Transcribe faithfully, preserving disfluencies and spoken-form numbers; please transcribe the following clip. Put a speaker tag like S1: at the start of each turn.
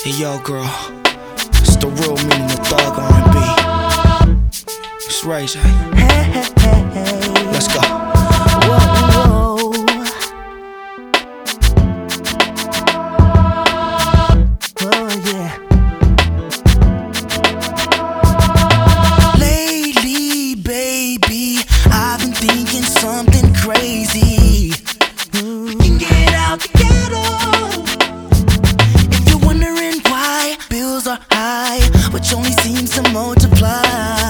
S1: Hey yo, girl, it's the real meaning of thug R and B. It's Ray J.
S2: Hey, hey, hey, hey.
S1: Let's go.
S2: Whoa, whoa. Oh, yeah. Lately, baby, I've been thinking something crazy. We can get out the ghetto. If you're wondering why bills are high, which only seems to multiply,